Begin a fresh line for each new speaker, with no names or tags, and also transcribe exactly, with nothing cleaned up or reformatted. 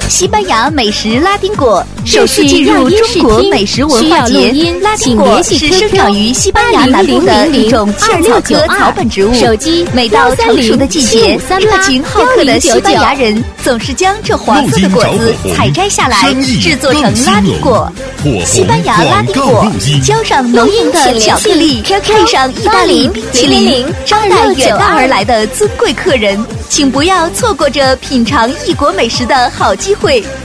西班牙美食拉丁果首次进入中国美食文化节。拉丁果是生长于西班牙南部的一种茜草科草本植物。每到成熟的季节，热情好客的西班牙人总是将这黄色的果子采摘下来，制作成拉丁果。西班牙拉丁果浇上浓郁的巧克力，配上意大利冰淇淋，招待远道而来的尊贵客人。请不要错过这品尝异国美食的好机会。